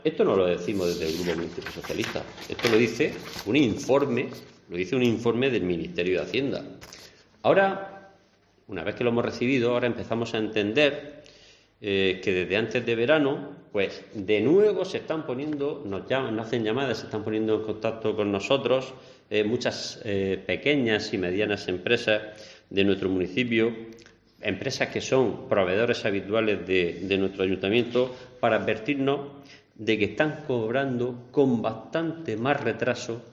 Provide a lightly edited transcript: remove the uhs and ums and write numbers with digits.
Esto no lo decimos desde el Grupo Municipal Socialista. Esto lo dice un informe del Ministerio de Hacienda. Ahora, una vez que lo hemos recibido, ahora empezamos a entender que desde antes de verano, pues de nuevo se están poniendo, nos hacen llamadas, se están poniendo en contacto con nosotros muchas pequeñas y medianas empresas de nuestro municipio, empresas que son proveedores habituales de nuestro ayuntamiento, para advertirnos de que están cobrando con bastante más retraso